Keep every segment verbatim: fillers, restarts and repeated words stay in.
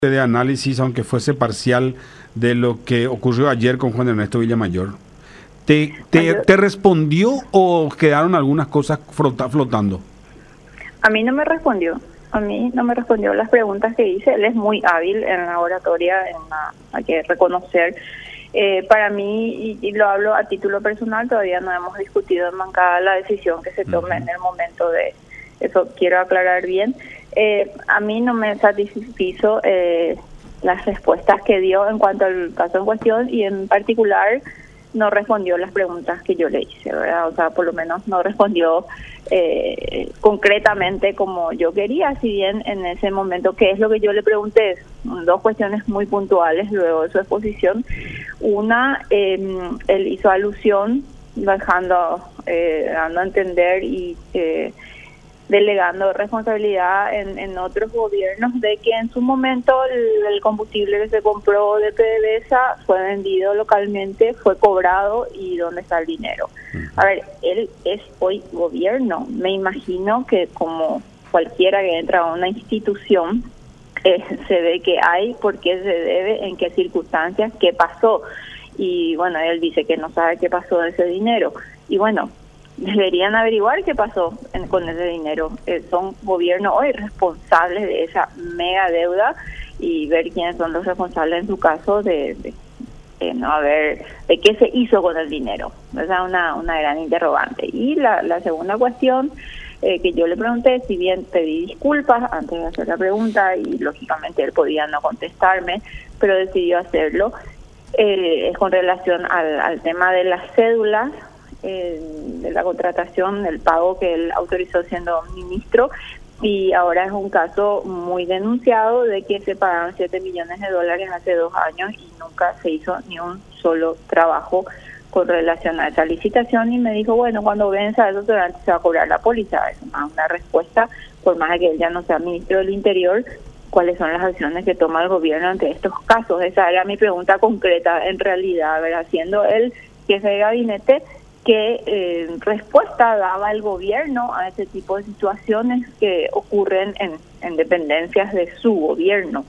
de análisis, aunque fuese parcial, de lo que ocurrió ayer con Juan Ernesto Villamayor. ¿Te, te, te respondió o quedaron algunas cosas flotando? A mí no me respondió. A mí no me respondió las preguntas que hice. Él es muy hábil en la oratoria, en la, hay que reconocer. Eh, para mí, y, y lo hablo a título personal, todavía no hemos discutido en bancada la decisión que se tome uh-huh. en el momento de... Eso quiero aclarar bien. Eh, a mí no me satisfizo eh, las respuestas que dio en cuanto al caso en cuestión, y en particular no respondió las preguntas que yo le hice, ¿verdad? O sea, por lo menos no respondió eh, concretamente como yo quería, si bien en ese momento, ¿qué es lo que yo le pregunté? Dos cuestiones muy puntuales luego de su exposición. Una, eh, él hizo alusión, dejando, eh, dando a entender y... Eh, delegando responsabilidad en, en otros gobiernos de que en su momento el, el combustible que se compró de PDVSA fue vendido localmente, fue cobrado, y dónde está el dinero. A ver, él es hoy gobierno. Me imagino que como cualquiera que entra a una institución, eh, se ve que hay, por qué se debe, en qué circunstancias, qué pasó. Y bueno, él dice que no sabe qué pasó de ese dinero. Y bueno, deberían averiguar qué pasó en, con ese dinero. Eh, son gobiernos hoy responsables de esa mega deuda, y ver quiénes son los responsables en su caso de, de, de no haber, de qué se hizo con el dinero. Esa es una, una gran interrogante. Y la, la segunda cuestión eh, que yo le pregunté, si bien pedí disculpas antes de hacer la pregunta, y lógicamente él podía no contestarme, pero decidió hacerlo, eh, es con relación al, al tema de las cédulas, Eh, de la contratación, del pago que él autorizó siendo ministro, y ahora es un caso muy denunciado de que se pagaron siete millones de dólares hace dos años y nunca se hizo ni un solo trabajo con relación a esa licitación. Y me dijo, bueno, cuando venza eso se va, se va a cobrar la póliza. Es más una respuesta, por más de que él ya no sea ministro del Interior, cuáles son las acciones que toma el gobierno ante estos casos. Esa era mi pregunta concreta, en realidad, ¿verdad? Siendo él jefe de gabinete, ¿qué eh, respuesta daba el gobierno a ese tipo de situaciones que ocurren en, en dependencias de su gobierno?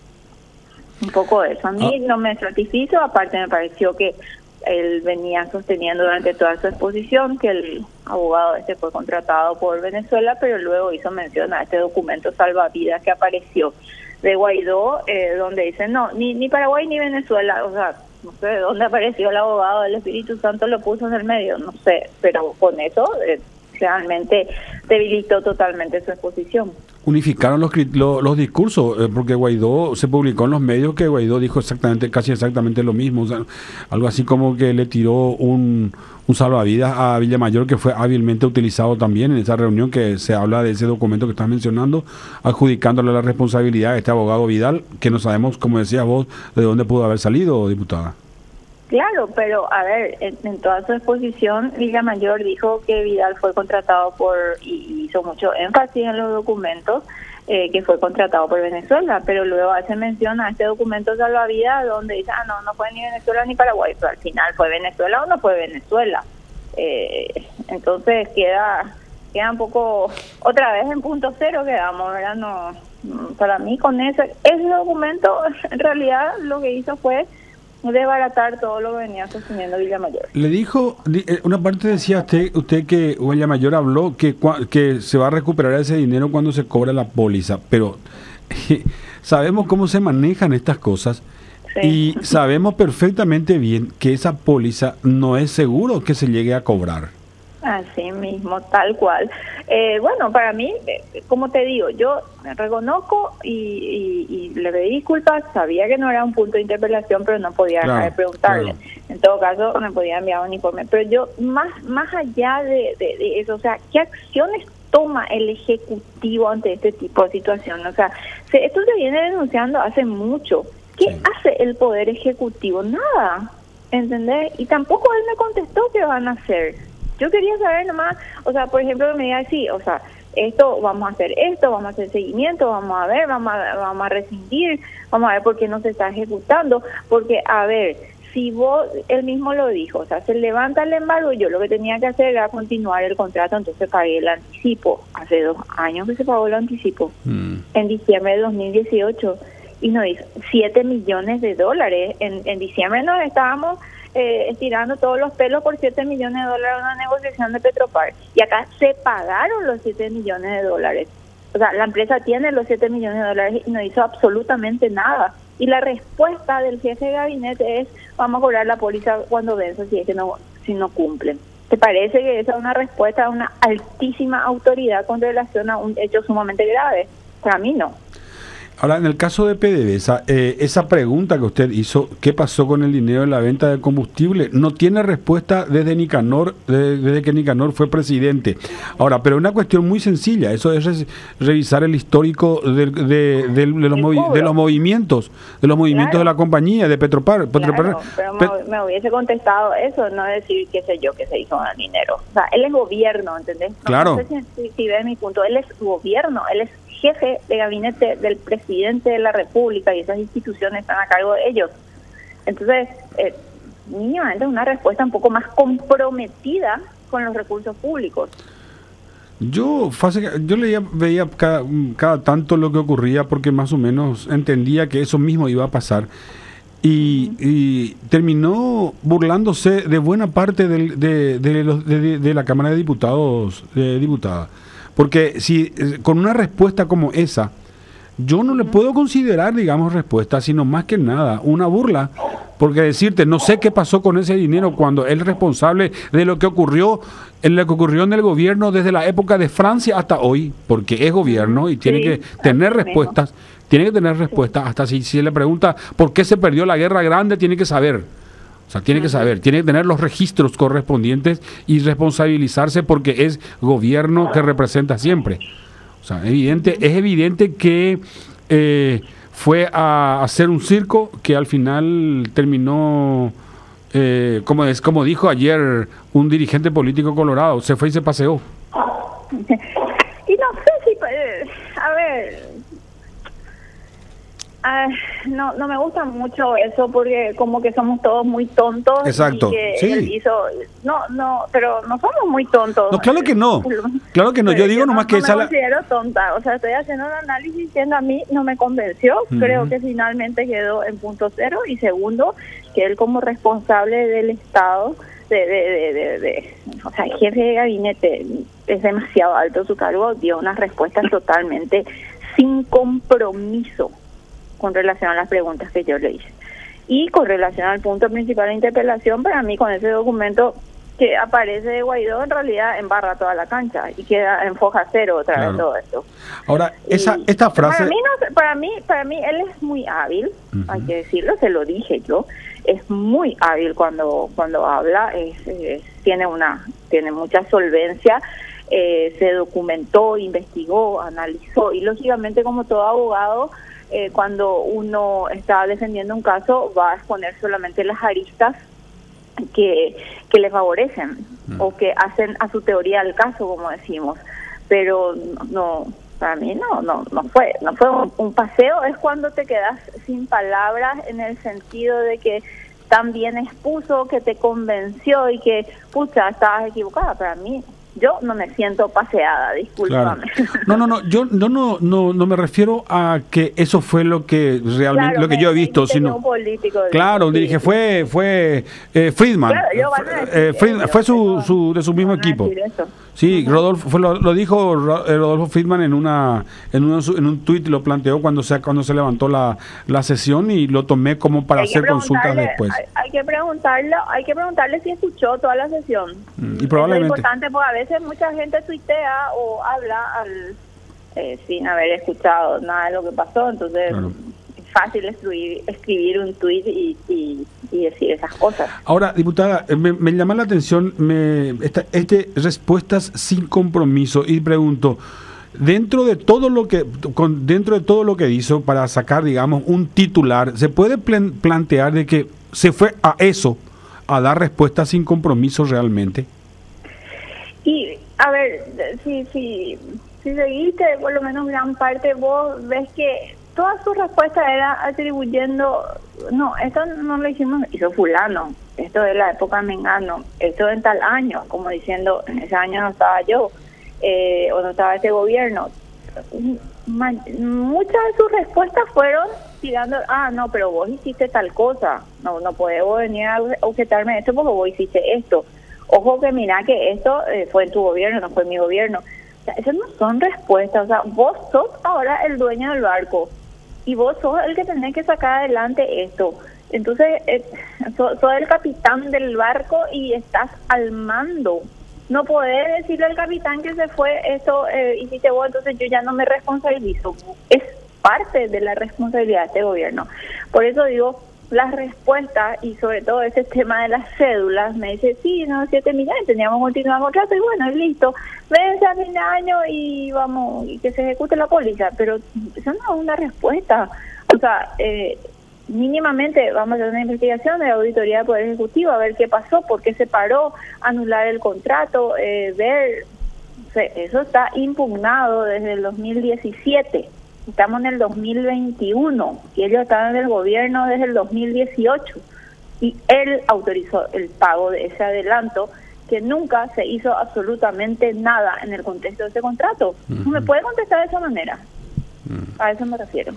Un poco de eso. A mí no me satisfizo. Aparte, me pareció que él venía sosteniendo durante toda su exposición que el abogado este fue contratado por Venezuela, pero luego hizo mención a este documento salvavidas que apareció de Guaidó, eh, donde dice, no, ni, ni Paraguay ni Venezuela, o sea, no sé de dónde apareció el abogado del Espíritu Santo, lo puso en el medio, no sé, pero con eso eh, realmente debilitó totalmente su exposición. Unificaron los, los, los discursos, eh, porque Guaidó, se publicó en los medios que Guaidó dijo exactamente, casi exactamente lo mismo, o sea, algo así como que le tiró un, un salvavidas a Villamayor, que fue hábilmente utilizado también en esa reunión, que se habla de ese documento que estás mencionando, adjudicándole la responsabilidad a este abogado Vidal, que no sabemos, como decías vos, de dónde pudo haber salido, diputada. Claro, pero a ver, en, en toda su exposición, Villamayor dijo que Vidal fue contratado por, y hizo mucho énfasis en los documentos, eh, que fue contratado por Venezuela, pero luego hace mención a este documento salvavidas donde dice, ah, no, no fue ni Venezuela ni Paraguay, pero al final fue Venezuela o no fue Venezuela. Eh, entonces queda, queda un poco, otra vez en punto cero quedamos, ¿verdad? No, para mí con ese, ese documento, en realidad lo que hizo fue desbaratar todo lo que venía sosteniendo Villamayor. Le dijo, una parte decía usted, usted que Villamayor habló que, que se va a recuperar ese dinero cuando se cobra la póliza, pero sabemos cómo se manejan estas cosas, sí, y sabemos perfectamente bien que esa póliza no es seguro que se llegue a cobrar. Así mismo, tal cual. Eh, bueno, para mí, eh, como te digo, yo me reconozco y, y, y le pedí disculpas, sabía que no era un punto de interpelación, pero no podía dejar claro, de preguntarle. Claro. En todo caso, me podía enviar un informe. Pero yo, más más allá de, de, de eso, o sea, ¿qué acciones toma el Ejecutivo ante este tipo de situación? O sea, se, esto se viene denunciando hace mucho. ¿Qué sí. hace el Poder Ejecutivo? Nada, ¿entendés? Y tampoco él me contestó qué van a hacer. Yo quería saber nomás, o sea, por ejemplo, que me diga, sí, o sea, esto, vamos a hacer esto, vamos a hacer seguimiento, vamos a ver, vamos a, vamos a rescindir, vamos a ver por qué no se está ejecutando, porque, a ver, si vos, él mismo lo dijo, o sea, se levanta el embargo, yo lo que tenía que hacer era continuar el contrato, entonces pagué el anticipo, hace dos años que se pagó el anticipo, mm. en diciembre de dos mil dieciocho, y nos dice siete millones de dólares. En, en diciembre nos estábamos eh, estirando todos los pelos por siete millones de dólares en una negociación de Petropar. Y acá se pagaron los siete millones de dólares. O sea, la empresa tiene los siete millones de dólares y no hizo absolutamente nada. Y la respuesta del jefe de gabinete es: vamos a cobrar la póliza cuando venza si es que no, si no cumplen. ¿Te parece que esa es una respuesta de una altísima autoridad con relación a un hecho sumamente grave? Para mí no. Ahora, en el caso de PDVSA, eh, esa pregunta que usted hizo, ¿qué pasó con el dinero de la venta de combustible? No tiene respuesta desde Nicanor, desde, desde que Nicanor fue presidente. Ahora, pero una cuestión muy sencilla, eso es res, revisar el histórico de, de, de, de, los, movi de los movimientos, de los movimientos claro. de la compañía, de Petropar. Petropar claro, pero Pet me, me hubiese contestado eso, no decir, qué sé yo, qué se hizo con el dinero. O sea, él es gobierno, ¿entendés? No, claro. No sé si, si ves mi punto, él es gobierno, él es jefe de gabinete del presidente de la República y esas instituciones están a cargo de ellos. Entonces, eh, mínimamente una respuesta un poco más comprometida con los recursos públicos. Yo yo leía, veía cada, cada tanto lo que ocurría porque más o menos entendía que eso mismo iba a pasar y, y terminó burlándose de buena parte del, de, de, los, de, de la Cámara de Diputados, de diputadas. Porque si con una respuesta como esa, yo no le puedo considerar, digamos, respuesta, sino más que nada una burla. Porque decirte, no sé qué pasó con ese dinero cuando él es responsable de lo que ocurrió, en lo que ocurrió en el gobierno desde la época de Francia hasta hoy, porque es gobierno y tiene sí, que tener respuestas, tiene que tener respuestas. Hasta si, si le pregunta por qué se perdió la Guerra Grande, tiene que saber. O sea, tiene que saber, tiene que tener los registros correspondientes y responsabilizarse porque es gobierno que representa siempre. O sea, evidente, es evidente que eh, fue a hacer un circo que al final terminó, eh, como, es, como dijo ayer un dirigente político colorado, se fue y se paseó. Y no sé si, a ver... Uh, no no me gusta mucho eso porque como que somos todos muy tontos. Exacto. Y que sí. él hizo, no no pero no somos muy tontos. No, claro que no. Claro que no. Yo digo yo nomás no, que no esa me la... considero tonta. O sea, estoy haciendo un análisis diciendo a mí no me convenció. Uh-huh. Creo que finalmente quedó en punto cero. Y segundo, que él como responsable del Estado, de, de, de, de, de o sea, jefe de gabinete, es demasiado alto su cargo, dio unas respuestas totalmente sin compromiso con relación a las preguntas que yo le hice. Y con relación al punto principal de interpelación, para mí con ese documento que aparece de Guaidó, en realidad embarra toda la cancha y queda en foja cero otra claro. vez todo esto. Ahora, esa y esta frase... Para mí, no, para mí, para mí él es muy hábil, uh-huh. hay que decirlo, se lo dije yo, es muy hábil cuando cuando habla, es, es, tiene una tiene mucha solvencia, eh, se documentó, investigó, analizó y lógicamente como todo abogado, Eh, cuando uno está defendiendo un caso va a exponer solamente las aristas que, que le favorecen mm. o que hacen a su teoría del caso, como decimos, pero no, para mí no no no fue no fue un, un paseo, es cuando te quedas sin palabras en el sentido de que tan bien expuso, que te convenció y que, pucha, estabas equivocada. Para mí yo no me siento paseada, discúlpame. Claro. No, no, no, yo no, no, no, no me refiero a que eso fue lo que realmente, claro, lo que yo he visto, sino un político, claro, sí, dije sí. fue, fue eh, Friedman, claro, yo van a decir, eh, Friedman yo, fue su, yo, su, de su mismo equipo. Sí, uh-huh. Rodolfo fue, lo, lo dijo Rodolfo Friedman en una, en un, en un tuit, lo planteó cuando se, cuando se levantó la, la sesión y lo tomé como para hacer consultas después. Hay, hay que preguntarle, hay que preguntarle si escuchó toda la sesión. Mm, y probablemente. Es importante porque a veces mucha gente tuitea o habla al, eh, sin haber escuchado nada de lo que pasó, entonces claro. es fácil escribir, escribir un tuit y, y, y decir esas cosas. Ahora, diputada, me, me llama la atención me, esta, este respuestas sin compromiso y pregunto, dentro de todo lo que con, dentro de todo lo que hizo para sacar, digamos, un titular, ¿se puede plan, plantear de que se fue a eso, a dar respuestas sin compromiso realmente? Y, a ver, si, si, si seguiste por lo menos gran parte, vos ves que toda su respuesta era atribuyendo, no, esto no lo hicimos, hizo fulano, esto de la época Mengano, esto en tal año, como diciendo, en ese año no estaba yo, eh, o no estaba ese gobierno. Muchas de sus respuestas fueron tirando, ah, no, pero vos hiciste tal cosa, no no podés vos venir a objetarme esto porque vos hiciste esto. Ojo que mira que esto eh, fue en tu gobierno, no fue en mi gobierno. O sea, esas no son respuestas. O sea, vos sos ahora el dueño del barco y vos sos el que tenés que sacar adelante esto. Entonces, eh, sos, sos el capitán del barco y estás al mando. No podés decirle al capitán que se fue, esto eh, hiciste vos, entonces yo ya no me responsabilizo. Es parte de la responsabilidad de este gobierno. Por eso digo, las respuestas y sobre todo ese tema de las cédulas, me dice, sí, no, siete millones, teníamos continuar contrato y bueno, y listo, vence a fin de año y vamos, y que se ejecute la póliza, pero eso no es una respuesta. O sea, eh, mínimamente vamos a hacer una investigación de la Auditoría del Poder Ejecutivo, a ver qué pasó, por qué se paró, anular el contrato, eh, ver, o sea, eso está impugnado desde el dos mil diecisiete. Estamos en el dos mil veintiuno y ellos estaban en el gobierno desde el dos mil dieciocho y él autorizó el pago de ese adelanto que nunca se hizo absolutamente nada en el contexto de ese contrato. Uh-huh. ¿Me puede contestar de esa manera? Uh-huh. A eso me refiero.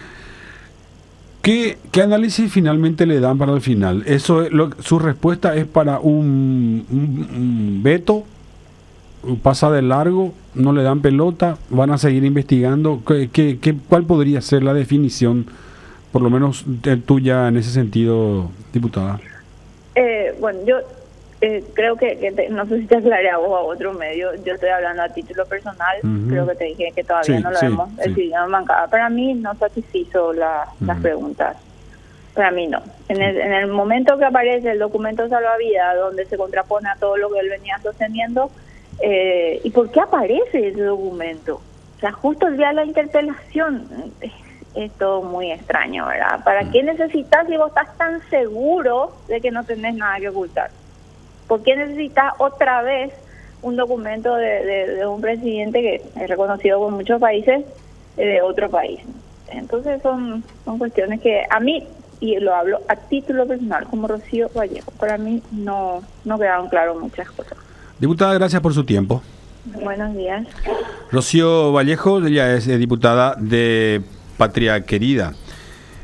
¿Qué, qué análisis finalmente le dan para el final? Eso es lo, su respuesta es para un, un, un veto, pasa de largo, no le dan pelota, van a seguir investigando. ¿Qué, qué, qué, ¿Cuál podría ser la definición, por lo menos tuya en ese sentido, diputada? Eh, bueno, yo eh, creo que, que te, no sé si te aclaré a vos o a otro medio, yo estoy hablando a título personal, uh-huh. Creo que te dije que todavía sí, no lo sí, hemos decidido en bancada. Para mí no satisfizo la, uh-huh. las preguntas. Para mí no. En el, en el momento que aparece el documento salvavidas, donde se contrapone a todo lo que él venía sosteniendo, Eh, ¿y por qué aparece ese documento? O sea, justo el día de la interpelación, es, es todo muy extraño, ¿verdad? ¿Para qué necesitas si vos estás tan seguro de que no tenés nada que ocultar? ¿Por qué necesitas otra vez un documento de, de, de un presidente que es reconocido por muchos países eh, de otro país? Entonces son, son cuestiones que a mí, y lo hablo a título personal, como Rocío Vallejo, para mí no, no quedaron claras muchas cosas. Diputada, gracias por su tiempo. Buenos días. Rocío Vallejo, ella es diputada de Patria Querida.